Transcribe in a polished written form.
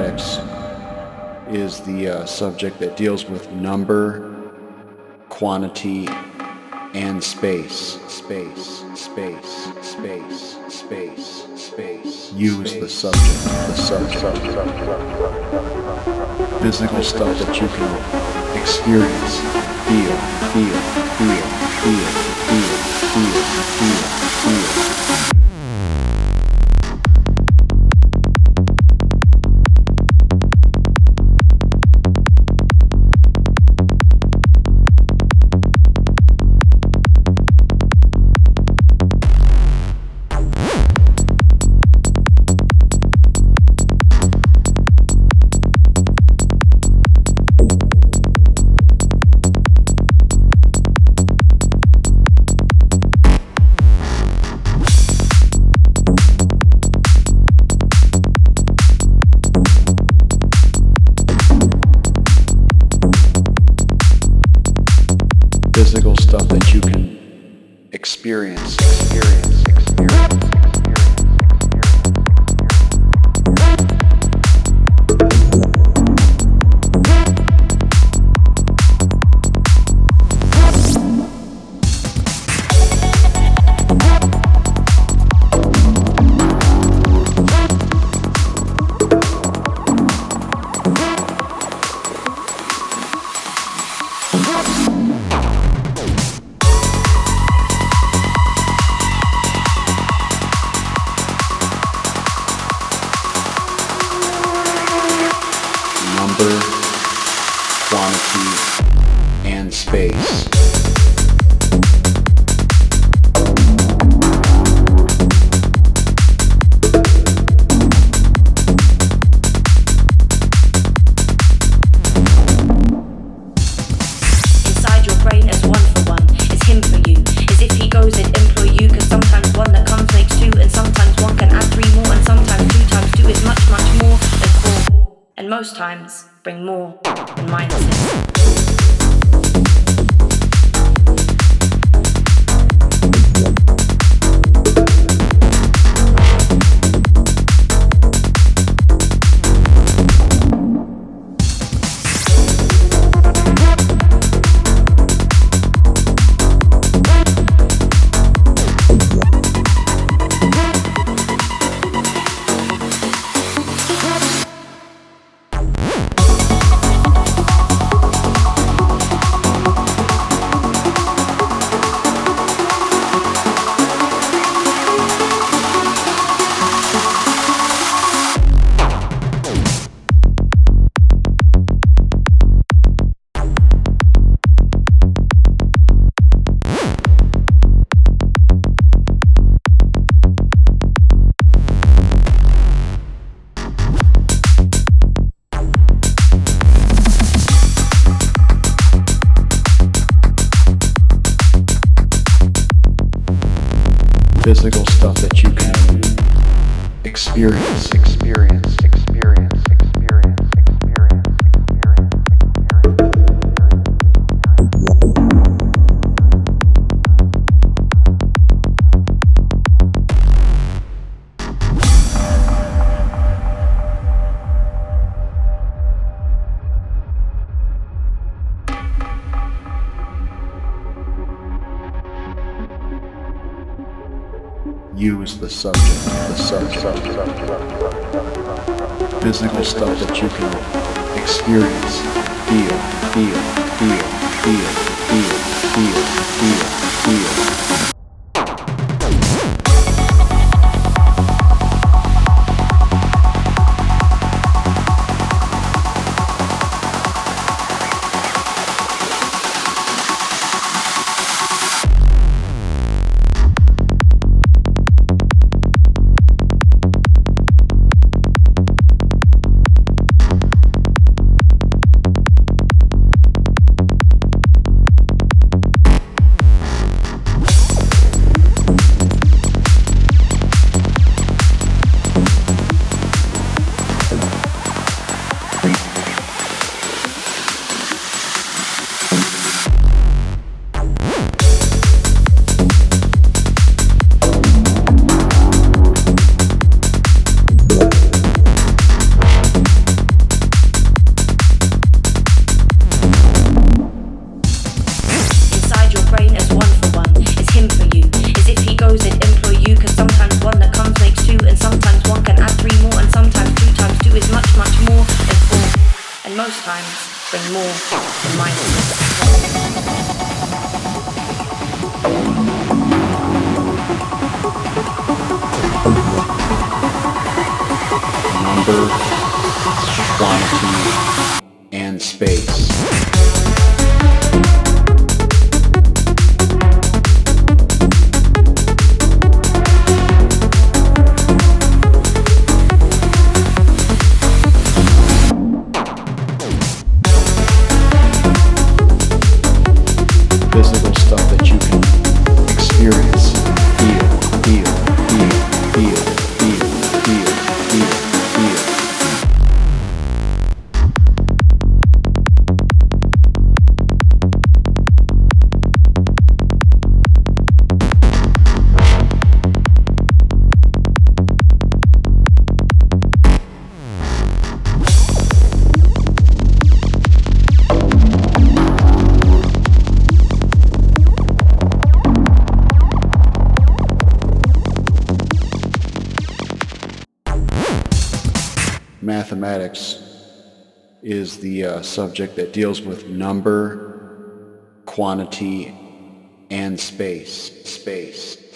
Mathematics is the subject that deals with number, quantity, and space. Use the subject. Physical stuff that you can experience, feel. Physical stuff that you can experience. Number, quantity, and space. Inside your brain is one for one, is him for you. As if he goes and employ you, cause sometimes one that comes makes two, and sometimes one can add three more, and sometimes 2 times 2 is much more than 4. And most times bring more than minuses. Physical stuff that you can experience. Use the subject. Physical stuff that you can experience, feel. most times bring more than minus. Number, quantity, and space. Physical stuff that you can experience, feel, feel, feel, feel, feel, feel, feel, feel. Mathematics is the subject that deals with number, quantity, and space.